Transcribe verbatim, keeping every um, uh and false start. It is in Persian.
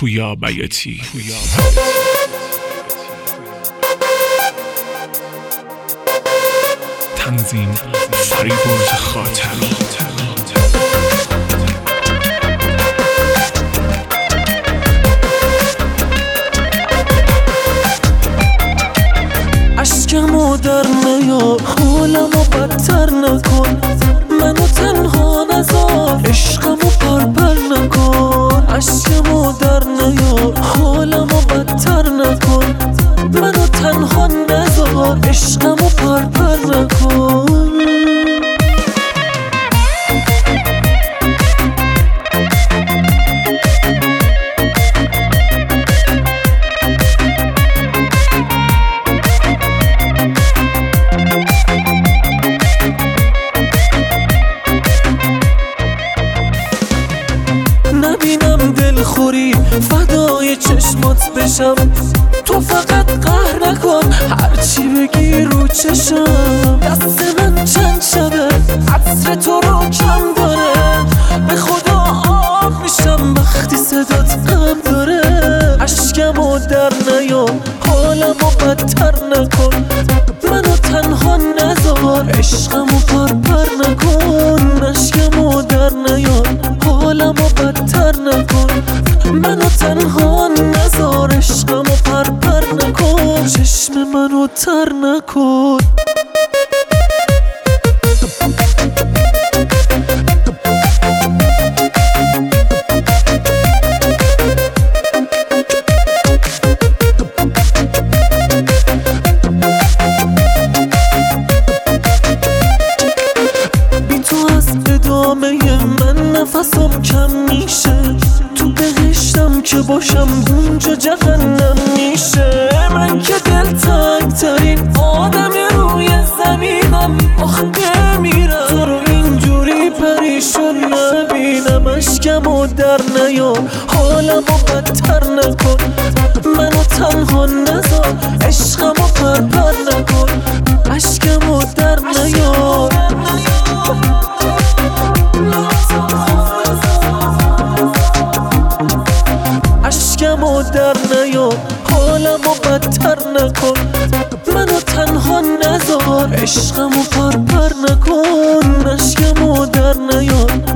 پویا بیاتی. تنظیم فریبرز خاطر. اشکمو در نیار، حالمو بدتر نکن، منو تنها نذار، عشقمو پرپر نکن. اشکمو در نیار، حالمو بدتر نکن، منو تنها نذار، عشقمو پرپر نکن. نبینم دلخوری فدای چشمات بشم، تو فقط قهر نکن هرچی بگی رو چشم. دست من چند شبه عطر تو رو کم داره، به خدا آب میشم وقتی صدات غم داره. اشکمو در نیار، حالمو بدتر نکن، منو تنها نذار، عشقمو پرپر نکن. اشکمو در نیار، حالمو بدتر نکن، منو تنها نذار، عشقمو پرپر نکن. چشم منو تر نکن. من نفسم کم میشه، تو بهشتم که باشم اونجا جهنم میشه. من که دلتنگ ترین آدم روی زمینم، آخه بمیرم تو رو اینجوری پریشون نبینم. اشکمو در نیار، حالمو بدتر نکن، منو تنها نذار، عشقمو پرپر نکن. اشکمو در نیار، اشکمو در نیار، حالمو بدتر نکن، منو تنها نذار، عشقمو پرپر نکن. اشکمو در نیار،